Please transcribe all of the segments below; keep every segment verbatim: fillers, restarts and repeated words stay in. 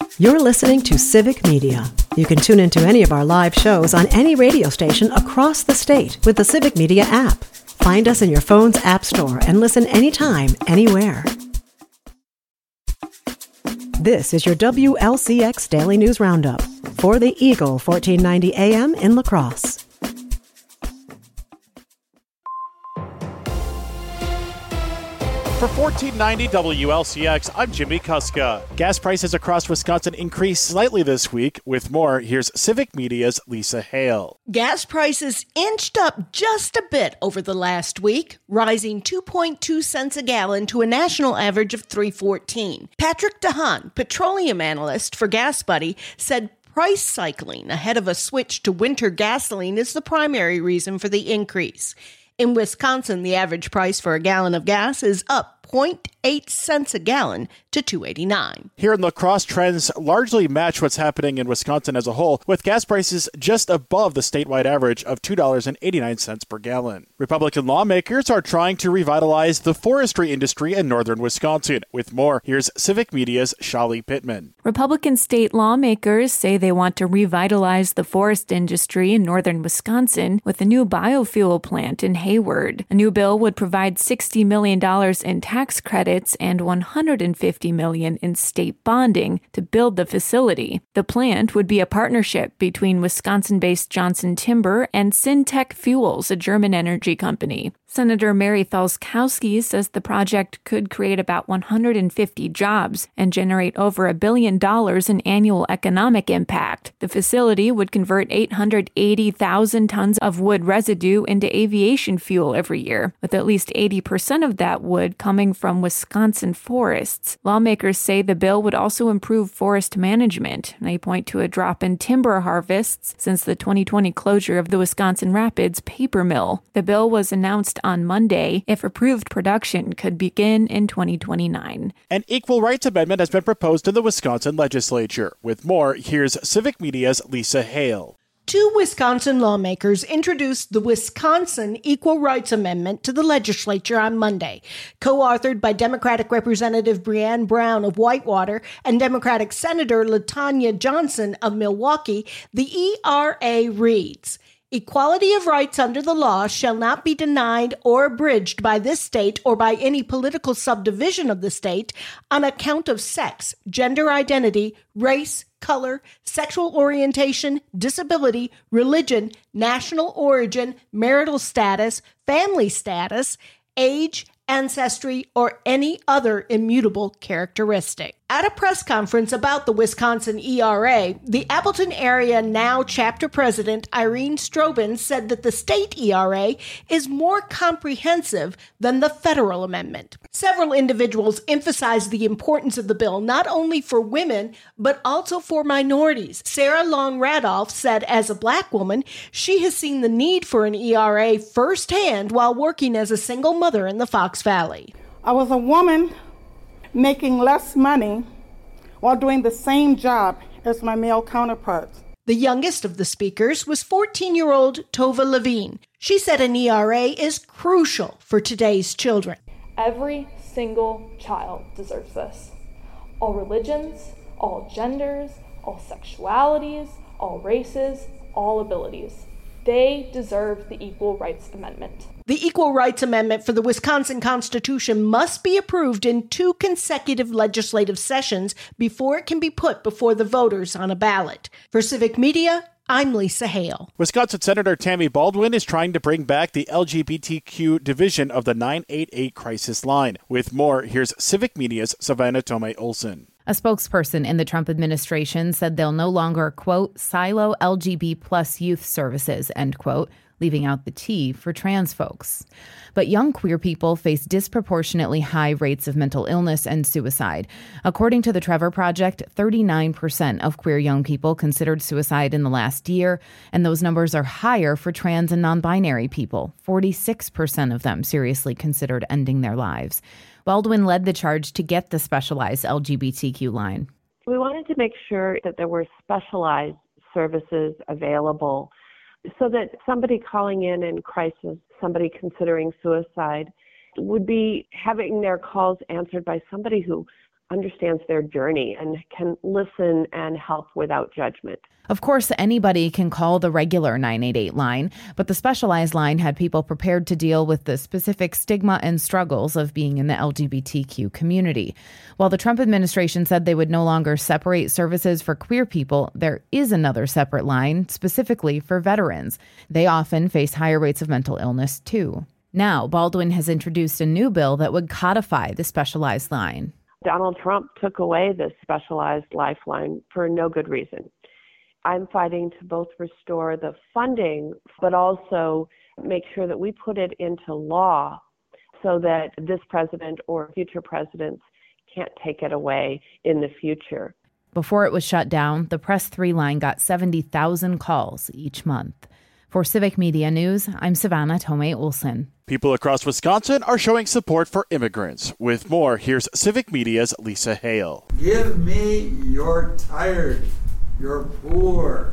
You're listening to Civic Media. You can tune into any of our live shows on any radio station across the state with the Civic Media app. Find us in your phone's app store and listen anytime, anywhere. This is your W L C X Daily News Roundup for the Eagle fourteen ninety A M in La Crosse. For fourteen ninety W L C X, I'm Jimmy Kuska. Gas prices across Wisconsin increased slightly this week. With more, here's Civic Media's Lisa Hale. Gas prices inched up just a bit over the last week, rising two point two cents a gallon to a national average of three fourteen. Patrick DeHaan, petroleum analyst for GasBuddy, said price cycling ahead of a switch to winter gasoline is the primary reason for the increase. In Wisconsin, the average price for a gallon of gas is up zero point eight cents a gallon to two eighty-nine. Here in La Crosse, trends largely match what's happening in Wisconsin as a whole, with gas prices just above the statewide average of two dollars and eighty-nine cents per gallon. Republican lawmakers are trying to revitalize the forestry industry in northern Wisconsin. With more, here's Civic Media's Shali Pittman. Republican state lawmakers say they want to revitalize the forest industry in northern Wisconsin with a new biofuel plant in Hayward. A new bill would provide sixty million dollars in tax credits and one hundred fifty million dollars in state bonding to build the facility. The plant would be a partnership between Wisconsin-based Johnson Timber and Syntec Fuels, a German energy company. Senator Mary Falskowski says the project could create about one hundred fifty jobs and generate over a billion dollars in annual economic impact. The facility would convert eight hundred eighty thousand tons of wood residue into aviation fuel every year, with at least eighty percent of that wood coming from Wisconsin forests. Lawmakers say the bill would also improve forest management. They point to a drop in timber harvests since the twenty twenty closure of the Wisconsin Rapids paper mill. The bill was announced on Monday. If approved, production could begin in twenty twenty-nine. An equal rights amendment has been proposed in the Wisconsin legislature. With more, here's Civic Media's Lisa Hale. Two Wisconsin lawmakers introduced the Wisconsin Equal Rights Amendment to the legislature on Monday. Co-authored by Democratic Representative Breanne Brown of Whitewater and Democratic Senator LaTanya Johnson of Milwaukee, the E R A reads, "Equality of rights under the law shall not be denied or abridged by this state or by any political subdivision of the state on account of sex, gender identity, race, color, sexual orientation, disability, religion, national origin, marital status, family status, age, ancestry, or any other immutable characteristic." At a press conference about the Wisconsin E R A, the Appleton Area Now chapter president Irene Strobin said that the state E R A is more comprehensive than the federal amendment. Several individuals emphasized the importance of the bill not only for women, but also for minorities. Sarah Long Radolph said as a black woman, she has seen the need for an E R A firsthand while working as a single mother in the Fox Valley. I was a woman making less money while doing the same job as my male counterparts. The youngest of the speakers was fourteen-year-old Tova Levine. She said an E R A is crucial for today's children. Every single child deserves this. All religions, all genders, all sexualities, all races, all abilities. They deserve the Equal Rights Amendment. The Equal Rights Amendment for the Wisconsin Constitution must be approved in two consecutive legislative sessions before it can be put before the voters on a ballot. For Civic Media, I'm Lisa Hale. Wisconsin Senator Tammy Baldwin is trying to bring back the L G B T Q division of the nine eight eight crisis line. With more, here's Civic Media's Savannah Tomei Olson. A spokesperson in the Trump administration said they'll no longer, quote, silo L G B T plus youth services, end quote, leaving out the T for trans folks. But young queer people face disproportionately high rates of mental illness and suicide. According to the Trevor Project, thirty-nine percent of queer young people considered suicide in the last year, and those numbers are higher for trans and non-binary people. forty-six percent of them seriously considered ending their lives. Baldwin led the charge to get the specialized L G B T Q line. We wanted to make sure that there were specialized services available so that somebody calling in in crisis, somebody considering suicide, would be having their calls answered by somebody who understands their journey and can listen and help without judgment. Of course, anybody can call the regular nine eight eight line, but the specialized line had people prepared to deal with the specific stigma and struggles of being in the L G B T Q community. While the Trump administration said they would no longer separate services for queer people, there is another separate line specifically for veterans. They often face higher rates of mental illness, too. Now, Baldwin has introduced a new bill that would codify the specialized line. Donald Trump took away the specialized lifeline for no good reason. I'm fighting to both restore the funding, but also make sure that we put it into law so that this president or future presidents can't take it away in the future. Before it was shut down, the Press three line got seventy thousand calls each month. For Civic Media News, I'm Savannah Tomei Olson. People across Wisconsin are showing support for immigrants. With more, here's Civic Media's Lisa Hale. Give me your tired, your poor,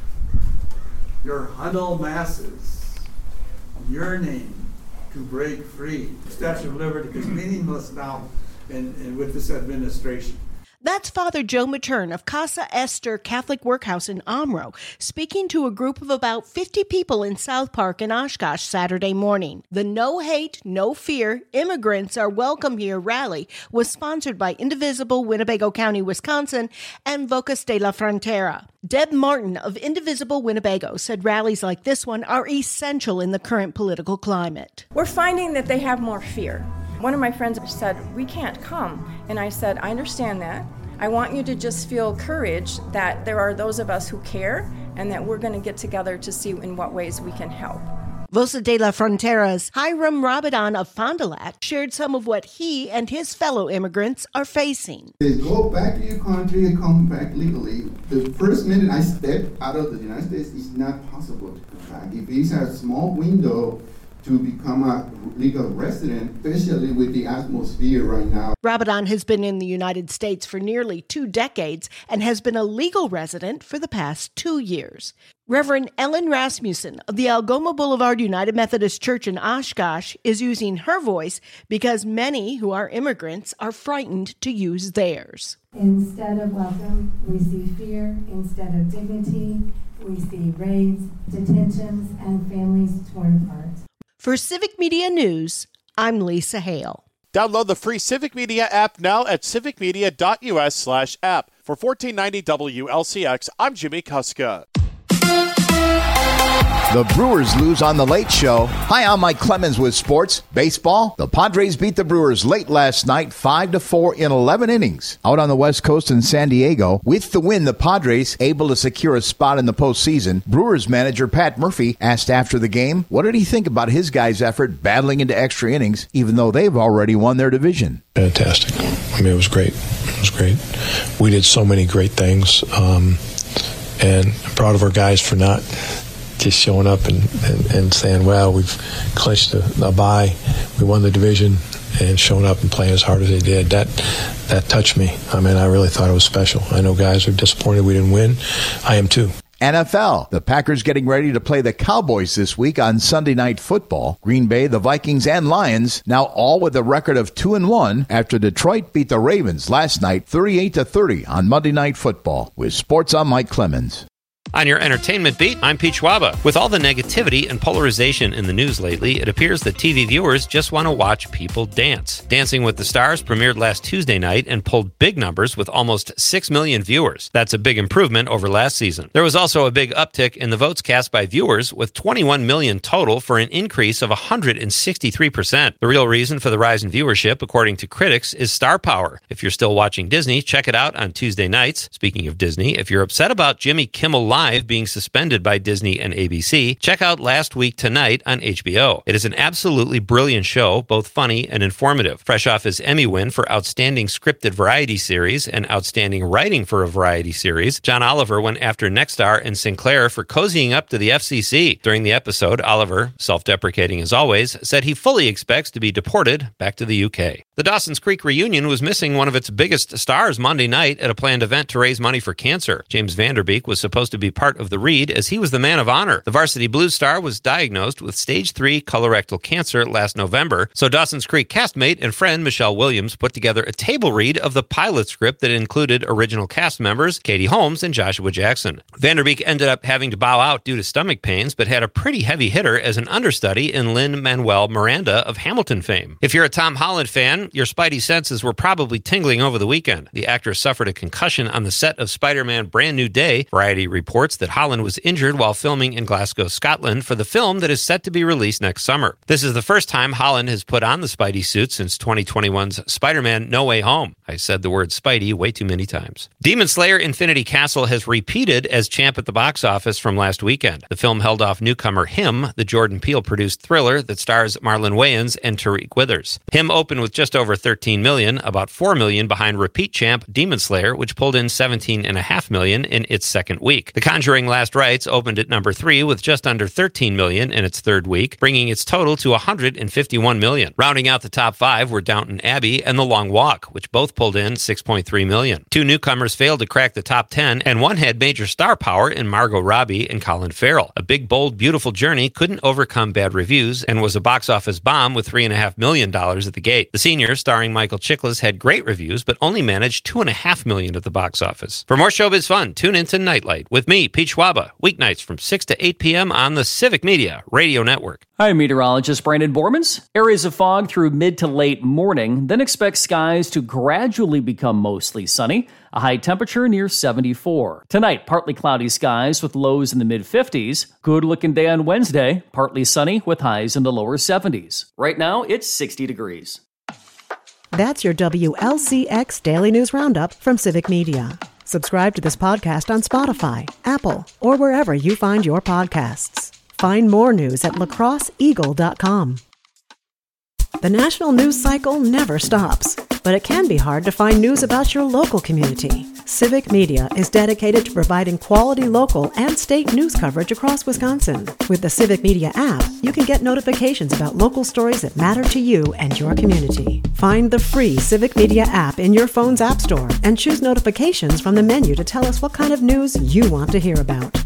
your huddled masses, yearning to break free. The Statue of Liberty is meaningless now in, in, with this administration. That's Father Joe Matern of Casa Esther Catholic Workhouse in Omro, speaking to a group of about fifty people in South Park in Oshkosh Saturday morning. The No Hate, No Fear, Immigrants Are Welcome Here rally was sponsored by Indivisible Winnebago County, Wisconsin, and Vocas de la Frontera. Deb Martin of Indivisible Winnebago said rallies like this one are essential in the current political climate. We're finding that they have more fear. One of my friends said, we can't come. And I said, I understand that. I want you to just feel courage that there are those of us who care and that we're going to get together to see in what ways we can help. Vosa de la Frontera's Hiram Rabadon of Fond du Lac shared some of what he and his fellow immigrants are facing. They go back to your country and come back legally. The first minute I step out of the United States, it's not possible to come back. If it's a small window to become a legal resident, especially with the atmosphere right now. Rabadon has been in the United States for nearly two decades and has been a legal resident for the past two years. Reverend Ellen Rasmussen of the Algoma Boulevard United Methodist Church in Oshkosh is using her voice because many who are immigrants are frightened to use theirs. Instead of welcome, we see fear. Instead of dignity, we see raids, detentions, and families torn apart. For Civic Media News, I'm Lisa Hale. Download the free Civic Media app now at civicmedia.us slash app. For fourteen ninety W L C X, I'm Jimmy Kuska. The Brewers lose on The Late Show. Hi, I'm Mike Clemens with sports. Baseball, the Padres beat the Brewers late last night, five to four in eleven innings. Out on the West Coast in San Diego, with the win, the Padres able to secure a spot in the postseason. Brewers manager Pat Murphy asked after the game, what did he think about his guys' effort battling into extra innings, even though they've already won their division? Fantastic. I mean, it was great. It was great. We did so many great things, um, and I'm proud of our guys for not just showing up and, and, and saying, well, we've clinched a, a bye, we won the division, and showing up and playing as hard as they did. That that touched me. I mean, I really thought it was special. I know guys are disappointed we didn't win. I am too. N F L. The Packers getting ready to play the Cowboys this week on Sunday Night Football. Green Bay, the Vikings, and Lions now all with a record of two and one after Detroit beat the Ravens last night thirty-eight to thirty on Monday Night Football. With sports, I'm Mike Clemens. On your entertainment beat, I'm Pete Schwaba. With all the negativity and polarization in the news lately, it appears that T V viewers just want to watch people dance. Dancing with the Stars premiered last Tuesday night and pulled big numbers with almost six million viewers. That's a big improvement over last season. There was also a big uptick in the votes cast by viewers, with twenty-one million total for an increase of one hundred sixty-three percent. The real reason for the rise in viewership, according to critics, is star power. If you're still watching Disney, check it out on Tuesday nights. Speaking of Disney, if you're upset about Jimmy Kimmel Live being suspended by Disney and A B C, check out Last Week Tonight on H B O. It is an absolutely brilliant show, both funny and informative. Fresh off his Emmy win for Outstanding Scripted Variety Series and Outstanding Writing for a Variety Series, John Oliver went after Nexstar and Sinclair for cozying up to the F C C. During the episode, Oliver, self-deprecating as always, said he fully expects to be deported back to the U K. The Dawson's Creek reunion was missing one of its biggest stars Monday night at a planned event to raise money for cancer. James Vanderbeek was supposed to be part of the read as he was the man of honor. The Varsity Blues star was diagnosed with stage three colorectal cancer last November, so Dawson's Creek castmate and friend Michelle Williams put together a table read of the pilot script that included original cast members Katie Holmes and Joshua Jackson. Vanderbeek ended up having to bow out due to stomach pains, but had a pretty heavy hitter as an understudy in Lin-Manuel Miranda of Hamilton fame. If you're a Tom Holland fan, your spidey senses were probably tingling over the weekend. The actor suffered a concussion on the set of Spider-Man Brand New Day. Variety reports that Holland was injured while filming in Glasgow, Scotland for the film that is set to be released next summer. This is the first time Holland has put on the Spidey suit since twenty twenty-one's Spider-Man No Way Home. I said the word Spidey way too many times. Demon Slayer Infinity Castle has repeated as champ at the box office from last weekend. The film held off newcomer Him, the Jordan Peele-produced thriller that stars Marlon Wayans and Tariq Withers. Him opened with just over thirteen million dollars, about four million dollars behind repeat champ Demon Slayer, which pulled in seventeen point five million dollars in its second week. The Conjuring Last Rites opened at number three with just under thirteen million dollars in its third week, bringing its total to one hundred fifty-one million dollars. Rounding out the top five were Downton Abbey and The Long Walk, which both pulled in six point three million dollars. Two newcomers failed to crack the top ten, and one had major star power in Margot Robbie and Colin Farrell. A Big, Bold, Beautiful Journey couldn't overcome bad reviews and was a box office bomb with three point five million dollars at the gate. The Senior, starring Michael Chiklis, had great reviews, but only managed two point five million dollars at the box office. For more showbiz fun, tune into Nightlight with me, Pete Schwaba, weeknights from six to eight p.m. on the Civic Media Radio Network. Hi, meteorologist Brandon Bormans. Areas of fog through mid to late morning, then expect skies to gradually become mostly sunny. A high temperature near seventy-four. Tonight, partly cloudy skies with lows in the mid-fifties. Good looking day on Wednesday, partly sunny with highs in the lower seventies. Right now, it's sixty degrees. That's your W L C X Daily News Roundup from Civic Media. Subscribe to this podcast on Spotify, Apple, or wherever you find your podcasts. Find more news at lacrosse eagle dot com. The national news cycle never stops, but it can be hard to find news about your local community. Civic Media is dedicated to providing quality local and state news coverage across Wisconsin. With the Civic Media app, you can get notifications about local stories that matter to you and your community. Find the free Civic Media app in your phone's app store and choose notifications from the menu to tell us what kind of news you want to hear about.